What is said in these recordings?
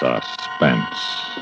Suspense.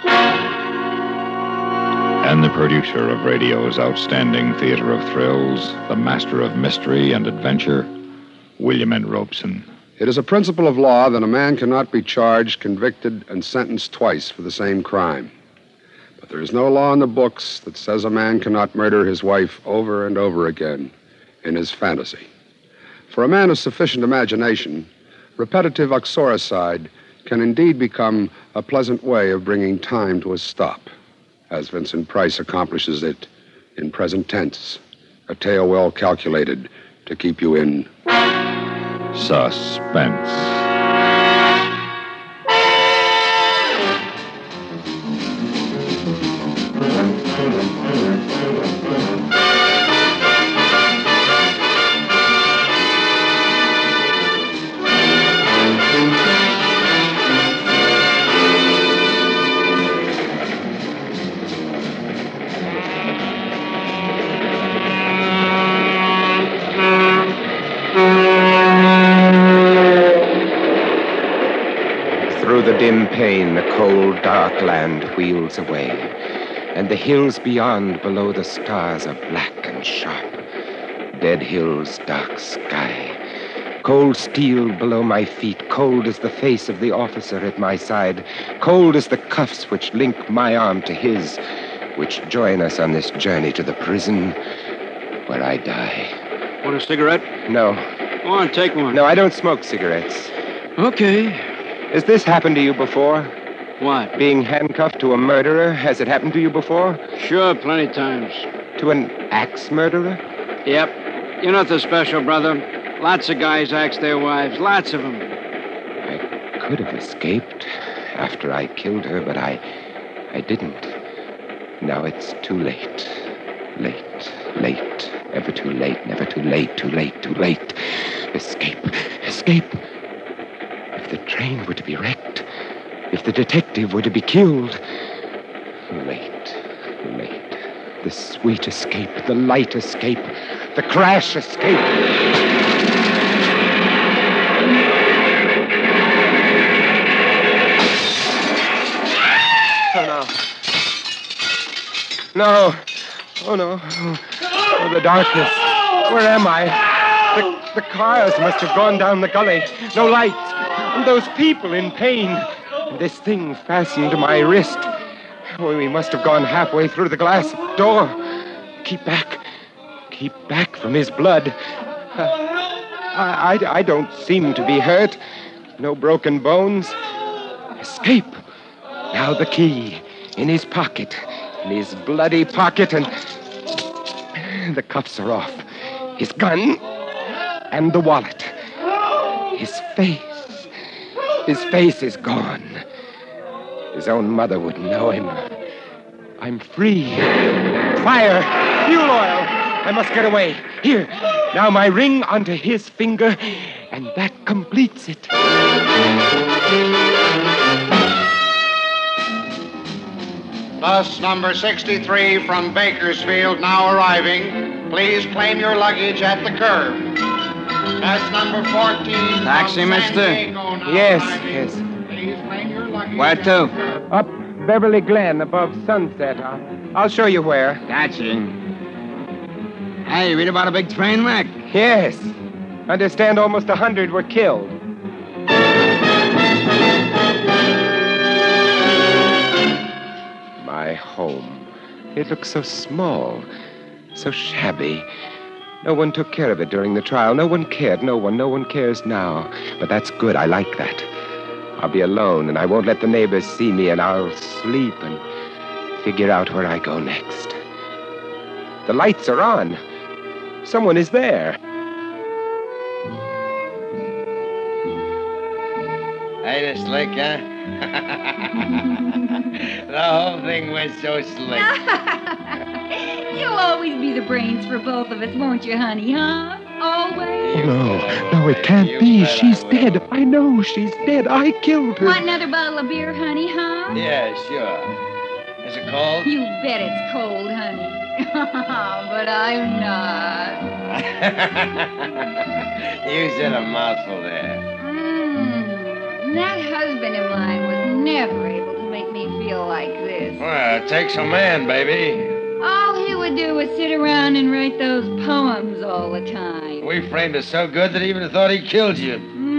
And the producer of radio's outstanding theater of thrills, the master of mystery and adventure, William N. Robeson. It is a principle of law that a man cannot be charged, convicted, and sentenced twice for the same crime. But there is no law in the books that says a man cannot murder his wife over and over again in his fantasy. For a man of sufficient imagination, repetitive uxoricide can indeed become a pleasant way of bringing time to a stop, as Vincent Price accomplishes it in present tense, a tale well calculated to keep you in suspense. Through the dim pane, the cold, dark land wheels away, and the hills beyond, below the stars, are black and sharp. Dead hills, dark sky. Cold steel below my feet, cold as the face of the officer at my side, cold as the cuffs which link my arm to his, which join us on this journey to the prison where I die. Want a cigarette? No. Go on, take one. No, I don't smoke cigarettes. Okay. Has this happened to you before? What? Being handcuffed to a murderer? Has it happened to you before? Sure, plenty times. To an axe murderer? Yep. You're nothing special, brother. Lots of guys axe their wives. Lots of them. I could have escaped after I killed her, but I didn't. Now it's too late. Late. Ever too late. Never too late. Too late. Escape. If the train were to be wrecked, if the detective were to be killed. Late. The sweet escape, the light escape, the crash escape. No. Oh, no. Oh, the darkness. Where am I? The cars must have gone down the gully. No lights. And those people in pain. And this thing fastened to my wrist. Oh, we must have gone halfway through the glass door. Keep back from his blood. I don't seem to be hurt. No broken bones. Escape. Now the key in his pocket. In his bloody pocket, and the cuffs are off. His gun and the wallet. His face is gone. His own mother would know him. I'm free. Fire! Fuel oil! I must get away. Here. Now my ring onto his finger, and that completes it. Bus number 63 from Bakersfield now arriving. Please claim your luggage at the curb. Bus number 14 Taxi, from mister? San Diego now Yes. Please claim your luggage. Where to? Up Beverly Glen above Sunset. I'll show you where. Gotcha. Hey, you read about a big train wreck? Yes. Understand almost 100 were killed. My home. It looks so small, so shabby. No one took care of it during the trial. No one cared. No one cares now. But that's good. I like that. I'll be alone, and I won't let the neighbors see me, and I'll sleep and figure out where I go next. The lights are on. Someone is there. Ain't it slick, huh? The whole thing went so slick. You'll always be the brains for both of us, won't you, honey, huh? Always. No, it can't be. She's dead. I know she's dead. I killed her. Want another bottle of beer, honey, huh? Yeah, sure. Is it cold? You bet it's cold, honey. But I'm not. You said a mouthful there. That husband of mine was never able to make me feel like this. Well, it takes a man, baby. All he would do was sit around and write those poems all the time. We framed it so good that he even thought he killed you.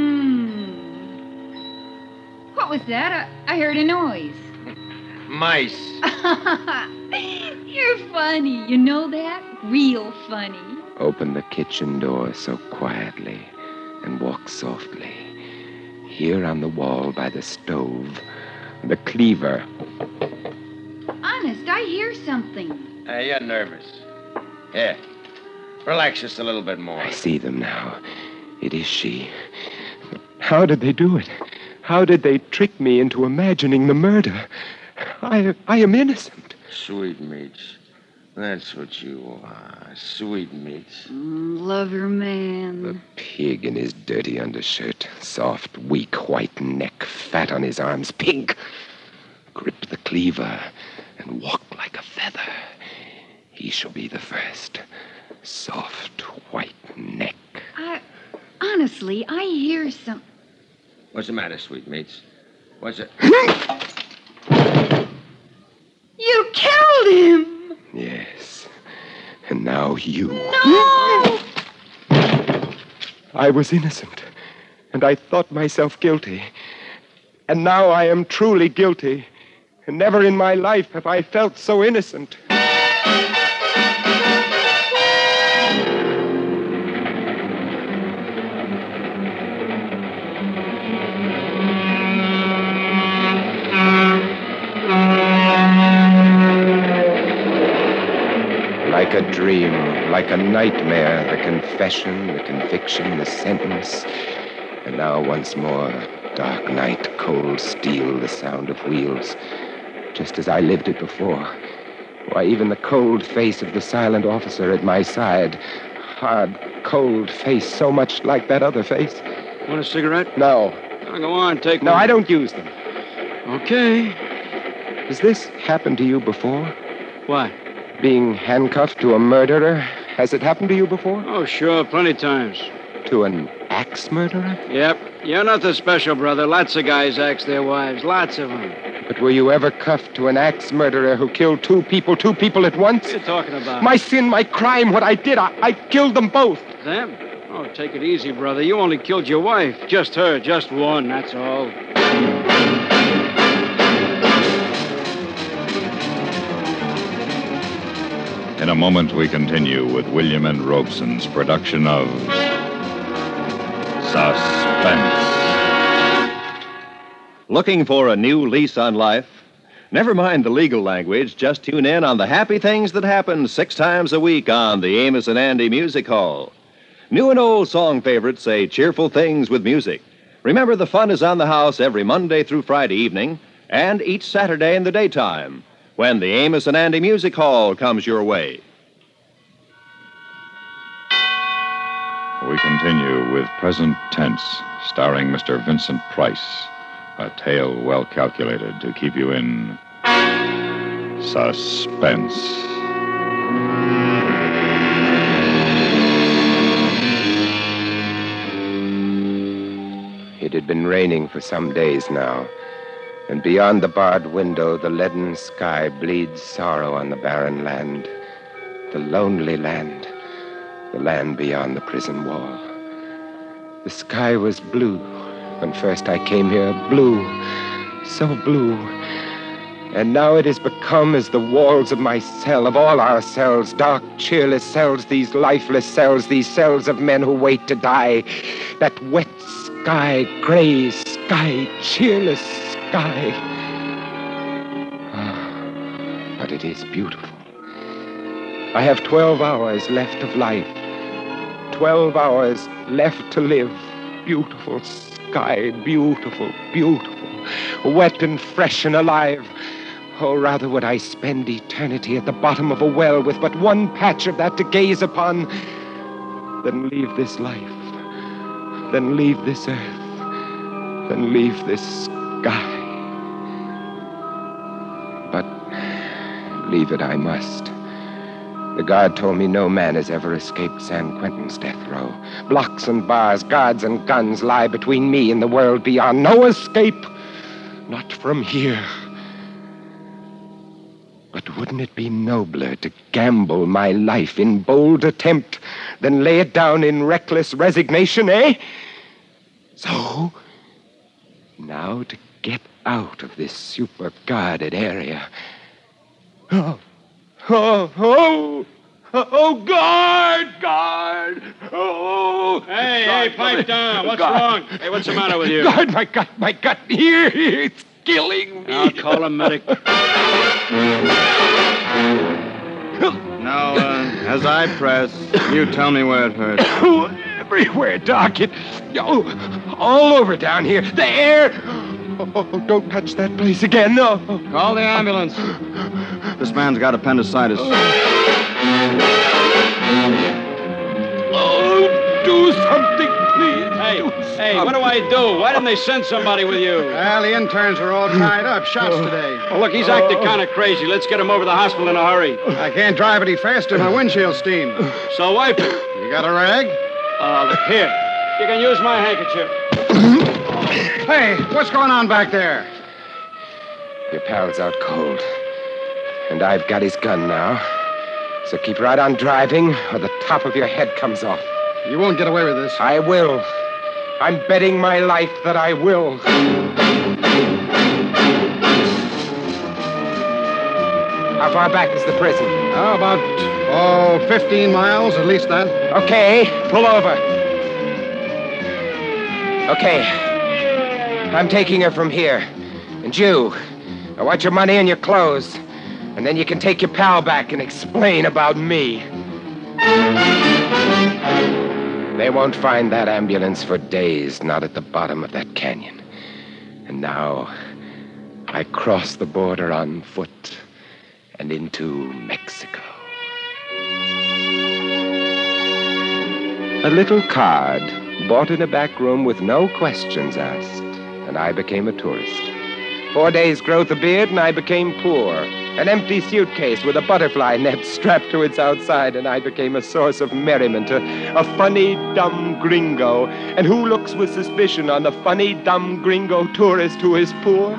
What was that? I heard a noise. Mice. You're funny. You know that? Real funny. Open the kitchen door so quietly and walk softly. Here on the wall by the stove, the cleaver. Honest, I hear something. Hey, you're nervous. Here, relax just a little bit more. I see them now. It is she. How did they do it? How did they trick me into imagining the murder? I am innocent. Sweetmeats. That's what you are. Sweetmeats. Lover man. The pig in his dirty undershirt. Soft, weak, white neck. Fat on his arms. Pig! Grip the cleaver and walk like a feather. He shall be the first. Soft, white neck. Honestly, I hear some... What's the matter, Sweetmeats? What's it? You killed him! Yes. And now you. No! I was innocent, and I thought myself guilty. And now I am truly guilty, and never in my life have I felt so innocent. Like a dream, like a nightmare, the confession, the conviction, the sentence. And now once more, dark night, cold steel, the sound of wheels. Just as I lived it before. Why, even the cold face of the silent officer at my side. Hard, cold face, so much like that other face. Want a cigarette? No. Oh, go on, take one. No, I don't use them. Okay. Has this happened to you before? What? Being handcuffed to a murderer? Has it happened to you before? Oh, sure, plenty times. To an axe murderer? Yep. You're nothing special, brother. Lots of guys axe their wives. Lots of them. But were you ever cuffed to an axe murderer who killed two people at once? What are you talking about? My sin, my crime, what I did, I killed them both. Them? Oh, take it easy, brother. You only killed your wife. Just her, just one, that's all. In a moment, we continue with William N. Robeson's production of Suspense. Looking for a new lease on life? Never mind the legal language. Just tune in on the happy things that happen 6 times a week on the Amos and Andy Music Hall. New and old song favorites say cheerful things with music. Remember, the fun is on the house every Monday through Friday evening and each Saturday in the daytime when the Amos and Andy Music Hall comes your way. We continue with Present Tense, starring Mr. Vincent Price. A tale well calculated to keep you in suspense. It had been raining for some days now, and beyond the barred window, the leaden sky bleeds sorrow on the barren land, the lonely land, the land beyond the prison wall. The sky was blue when first I came here, blue, so blue. And now it has become as the walls of my cell, of all our cells, dark, cheerless cells, these lifeless cells, these cells of men who wait to die. That wet sky, gray sky, cheerless sky. Ah, but it is beautiful. I have 12 hours left of life. 12 hours left to live. Beautiful sky, beautiful, beautiful. Wet and fresh and alive. Oh, rather would I spend eternity at the bottom of a well with but one patch of that to gaze upon than leave this life, than leave this earth, than leave this sky. But leave it I must. The guard told me no man has ever escaped San Quentin's death row. Blocks and bars, guards and guns lie between me and the world beyond. No escape. Not from here. But wouldn't it be nobler to gamble my life in bold attempt than lay it down in reckless resignation, eh? So, now to get out of this super-guarded area. Oh, guard! Oh! Hey, pipe down. What's wrong? Hey, what's the matter with you? Guard, my gut, here, it's killing me. I'll call a medic. Now, as I press, you tell me where it hurts. Everywhere, Doc. All over down here. The air. Oh, don't touch that place again, no. Call the ambulance. This man's got appendicitis. Oh, do something, please. Hey, what do I do? Why didn't they send somebody with you? Well, the interns are all tied up. Shots today. Oh, look, he's acting kind of crazy. Let's get him over to the hospital in a hurry. I can't drive any faster. My windshield's steamed. So wipe it. You got a rag? Here. You can use my handkerchief. Hey, what's going on back there? Your pal's out cold. And I've got his gun now. So keep right on driving, or the top of your head comes off. You won't get away with this. I will. I'm betting my life that I will. How far back is the prison? About 15 miles, at least that. Okay, pull over. Okay. I'm taking her from here. And you, I want your money and your clothes. And then you can take your pal back and explain about me. They won't find that ambulance for days, not at the bottom of that canyon. And now, I cross the border on foot and into Mexico. A little card bought in a back room with no questions asked, and I became a tourist. 4 days' growth of beard, and I became poor. An empty suitcase with a butterfly net strapped to its outside, and I became a source of merriment, a funny, dumb gringo. And who looks with suspicion on the funny, dumb gringo tourist who is poor?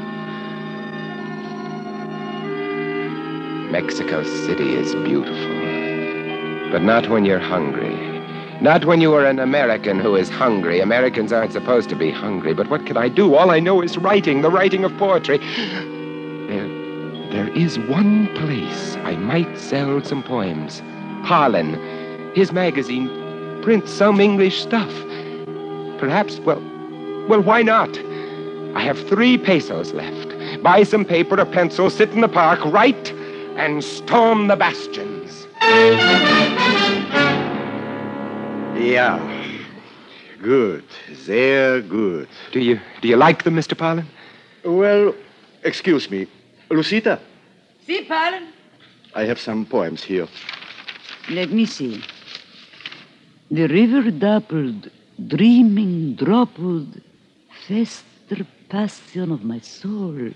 Mexico City is beautiful, but not when you're hungry. Not when you are an American who is hungry. Americans aren't supposed to be hungry, but what can I do? All I know is writing, the writing of poetry. There is one place I might sell some poems. Harlan, his magazine, prints some English stuff. Perhaps, well, why not? I have 3 pesos left. Buy some paper, a pencil, sit in the park, write, and storm the bastions. Yeah. Good. They're good. Do you like them, Mr. Parlin? Well, excuse me. Lucita, Si, Parlin? I have some poems here. Let me see. The river dappled, dreaming, droppled, fester passion of my soul.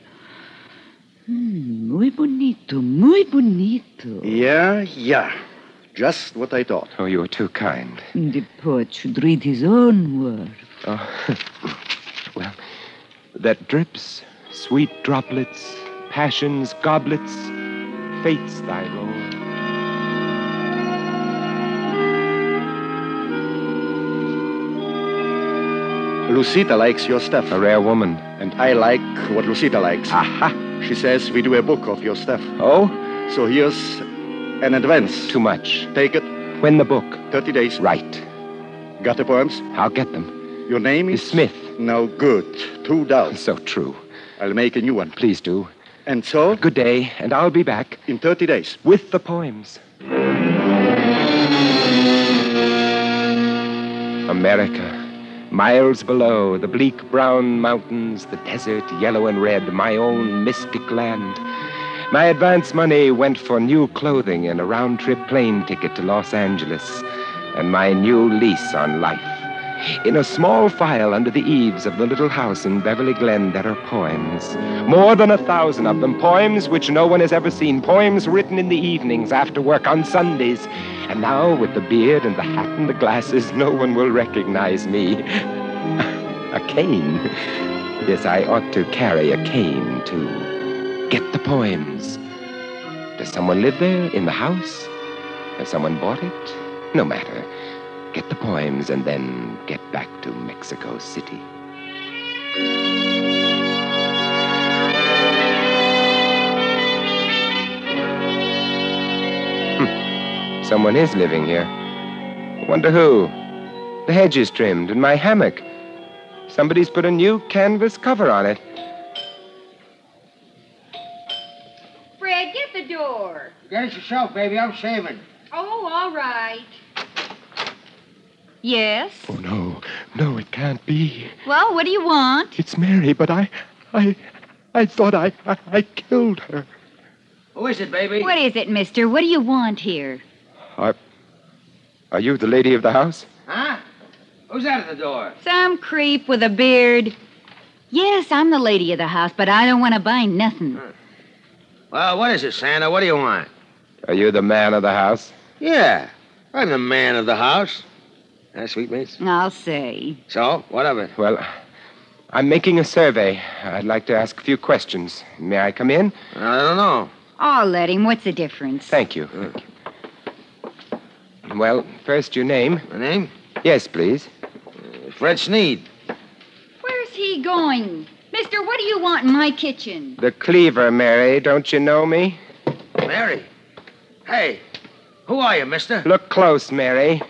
Muy bonito, muy bonito. Yeah. Just what I thought. Oh, you are too kind. The poet should read his own work. Oh, well, that drips, sweet droplets, passion's goblets, fate's thy lord. Lucita likes your stuff. A rare woman. And I like what Lucita likes. Aha. She says we do a book of your stuff. Oh? So here's an advance. Too much. Take it. When the book? 30 days. Right. Got the poems? I'll get them. Your name is? Smith. No good. $2. So true. I'll make a new one. Please do. And so? Good day, and I'll be back. In 30 days. With the poems. America. Miles below, the bleak brown mountains, the desert, yellow and red, my own mystic land. My advance money went for new clothing and a round-trip plane ticket to Los Angeles, and my new lease on life. In a small file under the eaves of the little house in Beverly Glen, there are poems. More than 1,000 of them. Poems which no one has ever seen. Poems written in the evenings after work on Sundays. And now, with the beard and the hat and the glasses, no one will recognize me. A cane. Yes, I ought to carry a cane to get the poems. Does someone live there in the house? Has someone bought it? No matter. Get the poems and then get back to Mexico City. Someone is living here. Wonder who? The hedge is trimmed and my hammock. Somebody's put a new canvas cover on it. Fred, get the door. Get it yourself, baby. I'm shaving. Oh, all right. Yes? Oh, no. No, it can't be. Well, what do you want? It's Mary, but I thought I killed her. Who is it, baby? What is it, mister? What do you want here? Are you the lady of the house? Huh? Who's that at the door? Some creep with a beard. Yes, I'm the lady of the house, but I don't want to buy nothing. Well, what is it, Santa? What do you want? Are you the man of the house? Yeah, I'm the man of the house. Sweetmeats? I'll say. So, what of it? Well, I'm making a survey. I'd like to ask a few questions. May I come in? I don't know. I'll let him. What's the difference? Thank you. Well, first your name. My name? Yes, please. Fred Sneed. Where's he going? Mister, what do you want in my kitchen? The cleaver, Mary. Don't you know me? Mary? Hey, who are you, mister? Look close, Mary.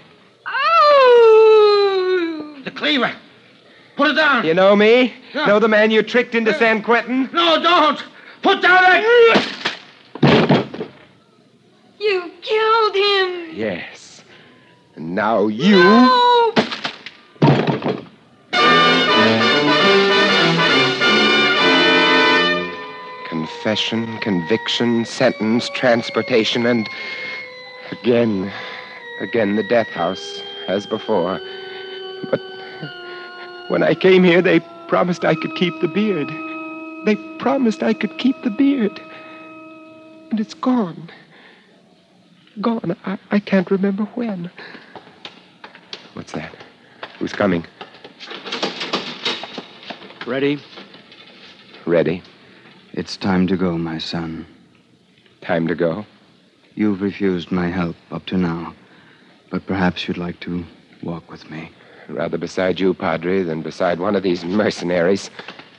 Oh! The cleaver. Put it down. You know me? Yeah. Know the man you tricked into San Quentin? No, don't. Put down that... You killed him. Yes. And now you... No! Confession, conviction, sentence, transportation, and again the death house, as before. But when I came here, they promised I could keep the beard. They promised I could keep the beard. And it's gone. Gone. I can't remember when. What's that? Who's coming? Ready? Ready. It's time to go, my son. Time to go? You've refused my help up to now, but perhaps you'd like to walk with me. Rather beside you, Padre, than beside one of these mercenaries.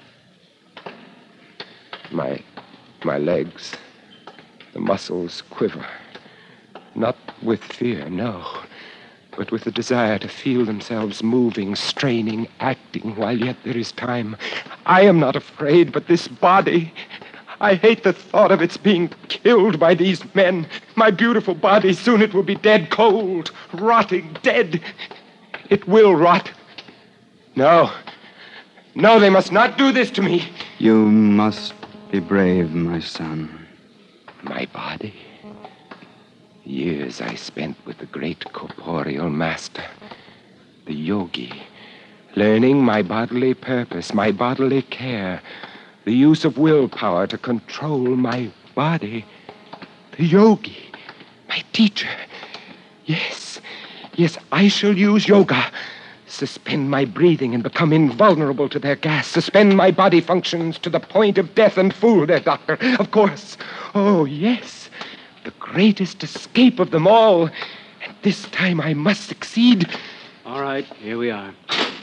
My legs, the muscles quiver. Not with fear, no, but with the desire to feel themselves moving, straining, acting while yet there is time. I am not afraid, but this body, I hate the thought of its being killed by these men. My beautiful body, soon it will be dead, cold, rotting, dead. It will rot. No, they must not do this to me. You must be brave, my son. My body? Years I spent with the great corporeal master, the yogi, learning my bodily purpose, my bodily care, the use of willpower to control my body. The yogi, my teacher. Yes, I shall use yoga. Suspend my breathing and become invulnerable to their gas. Suspend my body functions to the point of death and fool their doctor. Of course. Oh, yes. The greatest escape of them all. And this time I must succeed. All right, here we are.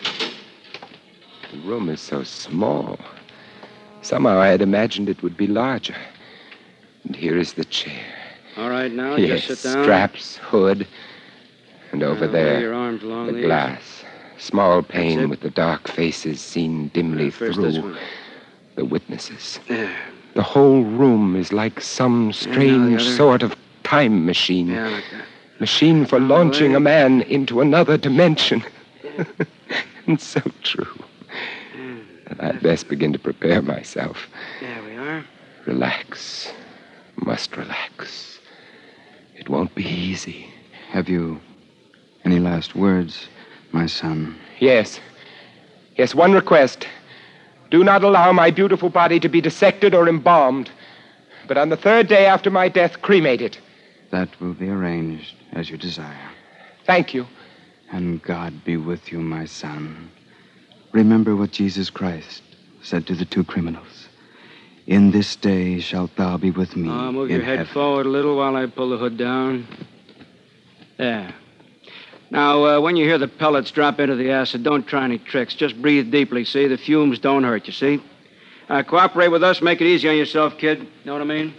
The room is so small. Somehow I had imagined it would be larger. And here is the chair. All right, now, Yes, just sit down. straps, hood. And over Now, there, lay your arms along the these. glass. Small That's pane it. with the dark faces seen dimly First this through. one. The witnesses. There. The whole room is like some strange other. sort of time machine. Yeah, like that. Machine for launching a man into another dimension. And so true. I'd best begin to prepare myself. There we are. Relax. Must relax. It won't be easy. Have you any last words, my son? Yes. Yes, one request. Do not allow my beautiful body to be dissected or embalmed, but on the third day after my death, cremate it. That will be arranged as you desire. Thank you. And God be with you, my son. Remember what Jesus Christ said to the two criminals. In this day shalt thou be with me. Move in your head heaven. forward a little while I pull the hood down. There. Now, when you hear the pellets drop into the acid, don't try any tricks. Just breathe deeply, see? The fumes don't hurt, you see? Cooperate with us. Make it easy on yourself, kid. Know what I mean?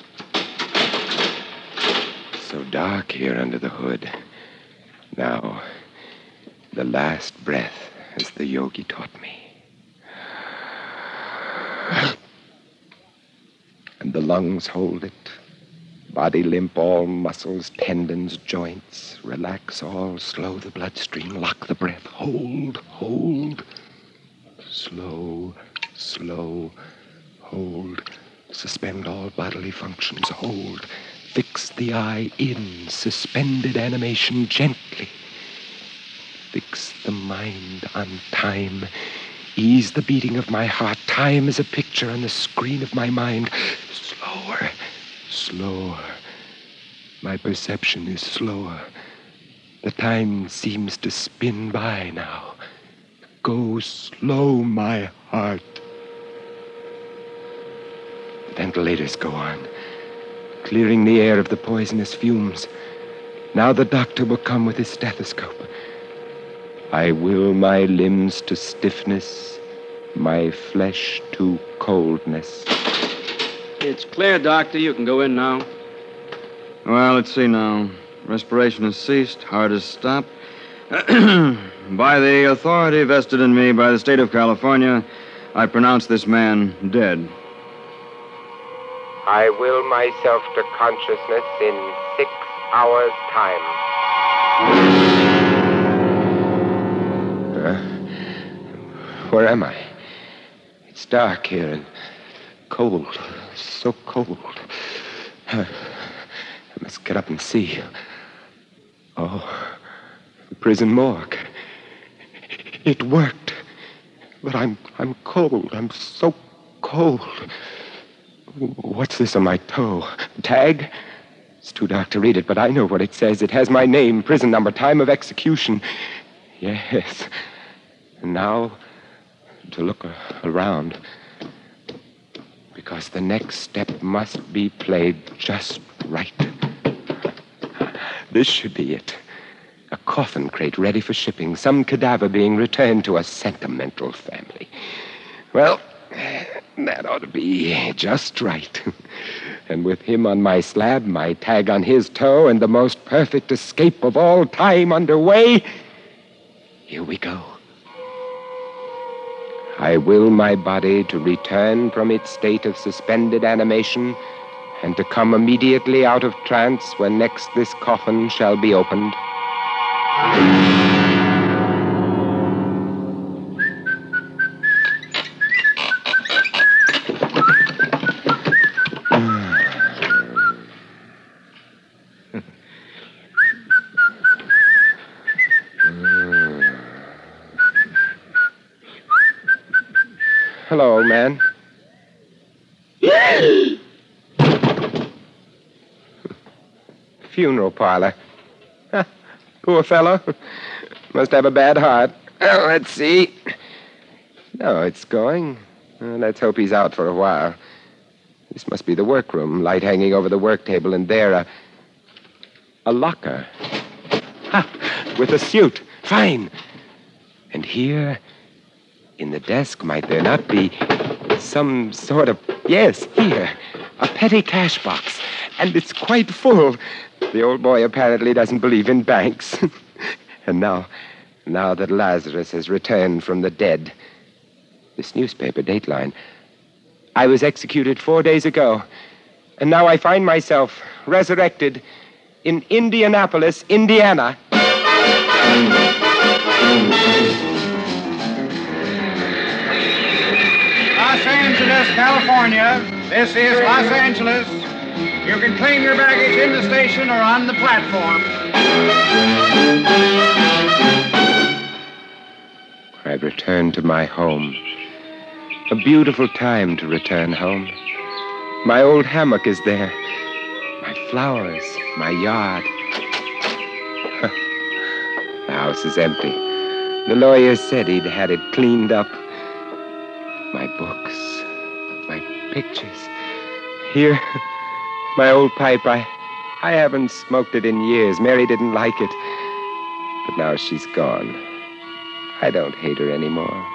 So dark here under the hood. Now, the last breath, as the yogi taught me. And the lungs hold it. Body limp, all muscles, tendons, joints. Relax all, slow the bloodstream, lock the breath. Hold, hold. Slow, slow, hold. Suspend all bodily functions, hold. Fix the eye in, suspended animation gently. Fix the mind on time. Ease the beating of my heart. Time is a picture on the screen of my mind. Slower, slower. My perception is slower. The time seems to spin by now. Go slow, my heart. The ventilators go on, clearing the air of the poisonous fumes. Now the doctor will come with his stethoscope. I will my limbs to stiffness, my flesh to coldness. It's clear, Doctor. You can go in now. Well, let's see now. Respiration has ceased. Heart has stopped. By the authority vested in me by the state of California, I pronounce this man dead. I will myself to consciousness in 6 hours' time. Where am I? It's dark here and cold. So cold. I must get up and see. Oh, the prison morgue. It worked. But I'm cold. I'm so cold. What's this on my toe? Tag? It's too dark to read it, but I know what it says. It has my name, prison number, time of execution. Yes. And now, to look around. Because the next step must be played just right. This should be it. A coffin crate ready for shipping. Some cadaver being returned to a sentimental family. Well, that ought to be just right. And with him on my slab, my tag on his toe, and the most perfect escape of all time underway, here we go. I will my body to return from its state of suspended animation and to come immediately out of trance when next this coffin shall be opened. Hello, man. Funeral parlor. Poor fellow. Must have a bad heart. Well, let's see. No, it's going. Let's hope he's out for a while. This must be the workroom. Light hanging over the work table, and there a locker. Ha! With a suit. Fine. And here, in the desk, might there not be some sort of... Yes, here. A petty cash box. And it's quite full. The old boy apparently doesn't believe in banks. And now that Lazarus has returned from the dead, this newspaper dateline. I was executed 4 days ago. And now I find myself resurrected in Indianapolis, Indiana. Los Angeles, California. This is Los Angeles. You can claim your baggage in the station or on the platform. return to my home. A beautiful time to return home. My old hammock is there. My flowers, my yard. The house is empty. The lawyer said he'd had it cleaned up. My books, my pictures. Here, my old pipe. I haven't smoked it in years. Mary didn't like it. But now she's gone. I don't hate her anymore.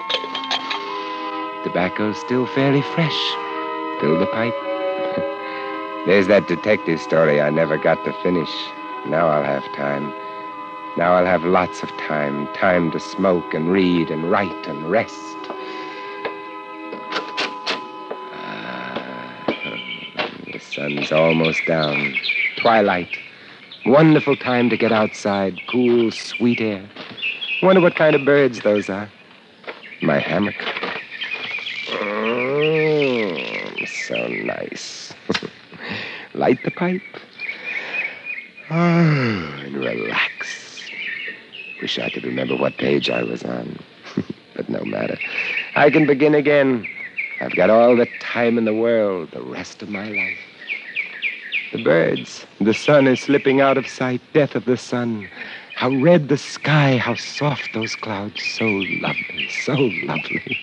Tobacco's still fairly fresh. Fill the pipe. There's that detective story I never got to finish. Now I'll have time. Now I'll have lots of time. Time to smoke and read and write and rest. The sun's almost down. Twilight. Wonderful time to get outside. Cool, sweet air. Wonder what kind of birds those are. My hammock. So nice. Light the pipe. And relax. Wish I could remember what page I was on. But no matter. I can begin again. I've got all the time in the world, the rest of my life. The birds. The sun is slipping out of sight. Death of the sun. How red the sky. How soft those clouds. So lovely. So lovely.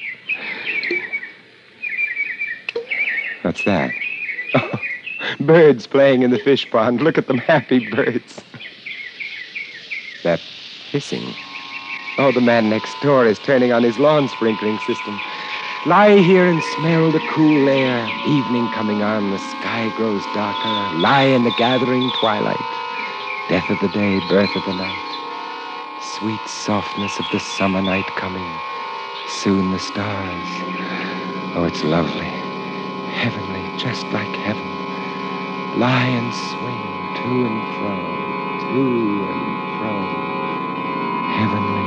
What's that? Oh, birds playing in the fish pond. Look at them, happy birds. That hissing. Oh, the man next door is turning on his lawn sprinkling system. Lie here and smell the cool air. Evening coming on, the sky grows darker. Lie in the gathering twilight. Death of the day, birth of the night. Sweet softness of the summer night coming. Soon the stars. Oh, it's lovely. Heavenly, just like heaven. Lie and swing to and fro, to and fro. Heavenly,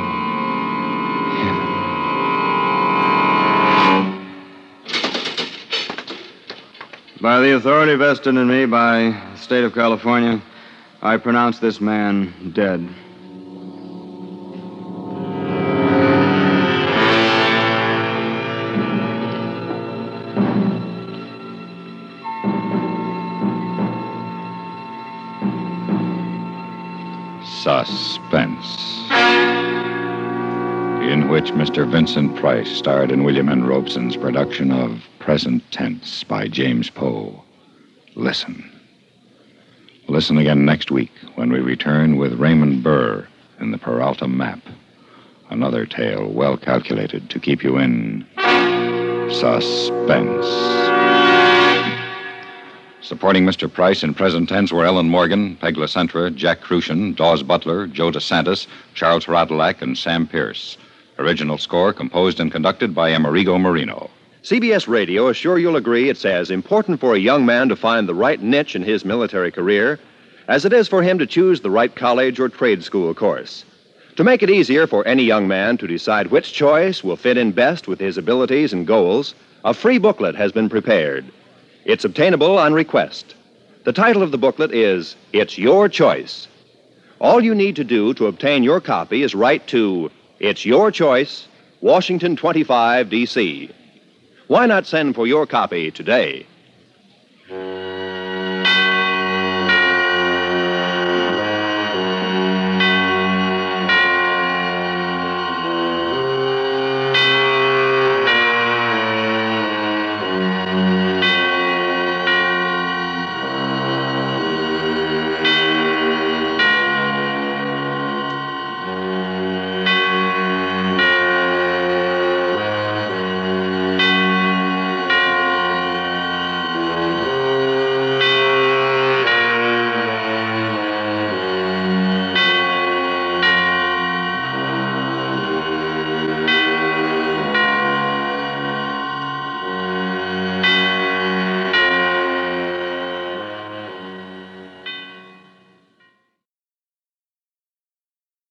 heavenly. By the authority vested in me by the state of California, I pronounce this man dead. Suspense, in which Mr. Vincent Price starred in William N. Robeson's production of Present Tense by James Poe. Listen. Listen again next week when we return with Raymond Burr in the Peralta Map. Another tale well calculated to keep you in suspense. Supporting Mr. Price in Present Tense were Ellen Morgan, Peg LaCentra, Jack Crucian, Dawes Butler, Joe DeSantis, Charles Radulac, and Sam Pierce. Original score composed and conducted by Amerigo Marino. CBS Radio is sure you'll agree it's as important for a young man to find the right niche in his military career as it is for him to choose the right college or trade school course. To make it easier for any young man to decide which choice will fit in best with his abilities and goals, a free booklet has been prepared. It's obtainable on request. The title of the booklet is It's Your Choice. All you need to do to obtain your copy is write to It's Your Choice, Washington 25, D.C. Why not send for your copy today?